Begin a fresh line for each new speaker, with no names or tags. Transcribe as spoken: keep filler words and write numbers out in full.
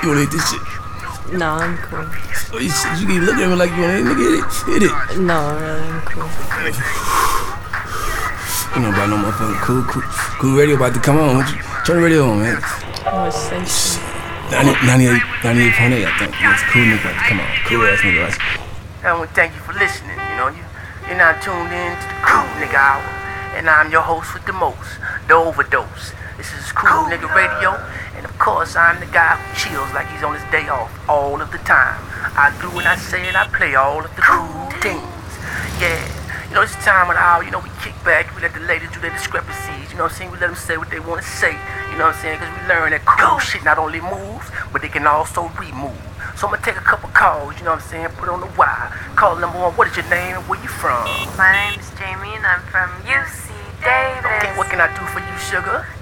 You wanna hit this shit?
No, I'm cool.
Oh, you, you keep looking at me like you wanna hit, nigga, hit it. Hit it.
No, really, I'm cool.
You know about no motherfucking cool, cool, cool radio about to come on. What you, turn the radio on, man.
What station?
ninety-eight, ninety-eight point eight, I think. That's cool nigga about to come on. Cool ass nigga. Right?
I want to thank you for listening. You know, you, you're now tuned in to the Cool Nigga Hour. And I'm your host with the most, the overdose. This is Cool Nigga Radio. And of course, I'm the guy who chills like he's on his day off all of the time. I do what I say and I play all of the cool things. Yeah. You know, it's time of the hour, you know, we kick back, we let the ladies do their discrepancies, you know what I'm saying? We let them say what they want to say, you know what I'm saying? Because we learn that cool shit not only moves, but they can also remove. So I'm going to take a couple calls, you know what I'm saying? Put on the wire. Call number one, what is your name and where you from?
My name's Jamie and I'm from U C Davis.
Okay, what can I do for you, sugar?